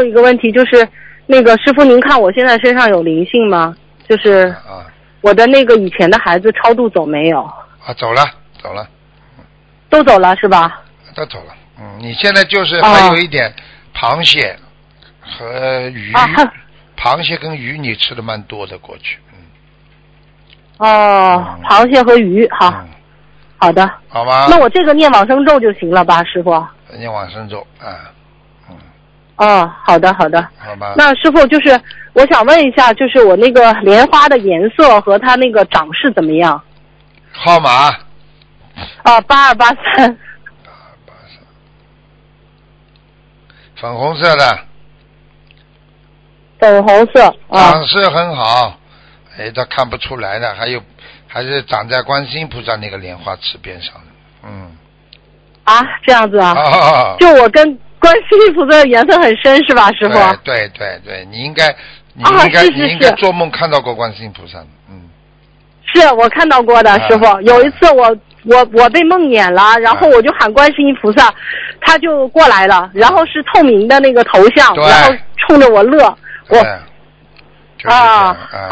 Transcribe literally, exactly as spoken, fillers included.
后一个问题就是那个师傅，您看我现在身上有灵性吗？就是啊我的那个以前的孩子超度走没有？ 啊，走了走了， 都走了是吧？ 都走了。嗯，你现在就是还有一点螃蟹和鱼， 啊螃蟹跟鱼你吃的蛮多的过去。嗯。 哦， 嗯螃蟹和鱼，好， 嗯， 好的。 好吧。 那我这个念往生咒就行了吧，师傅？ 念往生咒啊。嗯。 哦，好的好的。 好吧。 那师傅就是我想问一下，就是我那个莲花的颜色和它那个长势怎么样？ 号码。 啊，八二八三。 粉红色的。 粉红色。啊。 长势很好，哎，它看不出来的，还有还是长在观世音菩萨那个莲花池边上的。嗯。 啊，这样子啊。 哦。 就我跟观世音菩萨的缘分很深是吧，师傅？ 对对对对，你应该你应该、 啊、是是你应该做梦看到过观世音菩萨的。嗯。 是我看到过的，师傅。 啊、 有一次我我我被梦魇了，然后我就喊观世音菩萨，他就过来了，然后是透明的那个头像，然后冲着我乐，我就是、啊。啊